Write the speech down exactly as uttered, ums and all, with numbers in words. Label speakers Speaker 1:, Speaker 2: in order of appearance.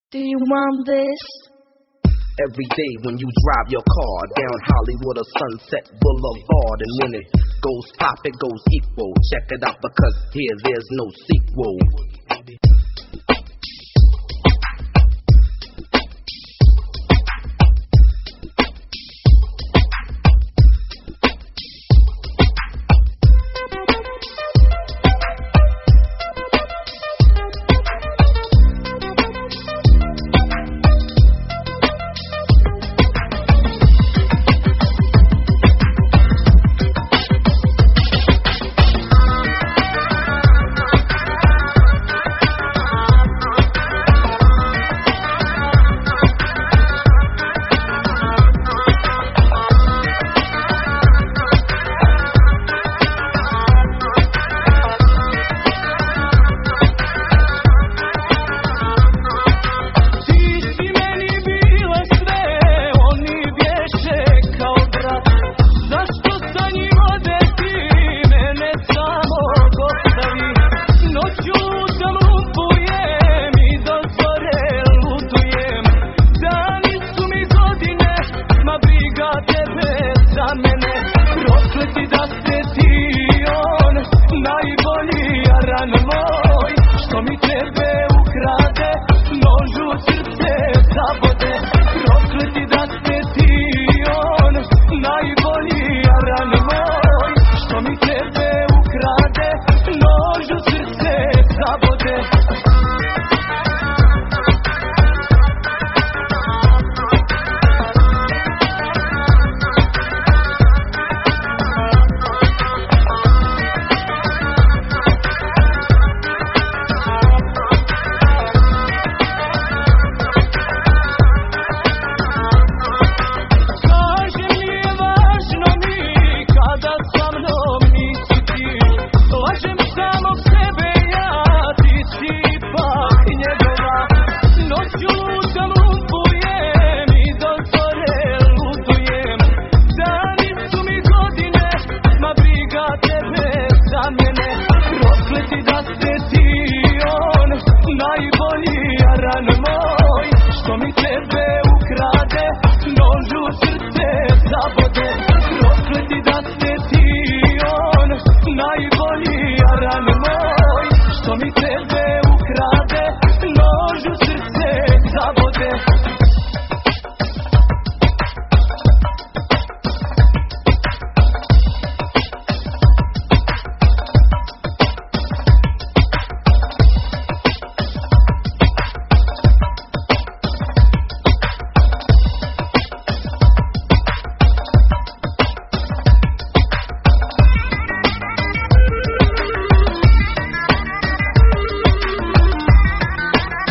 Speaker 1: Do you want this?
Speaker 2: Every day when you drive your car down Hollywood or Sunset Boulevard, and when it goes pop, it goes equal. Check it out, because here there's no sequel.
Speaker 3: Najbolji jaran moj, što mi tebe ukrade, nož u srce zabode.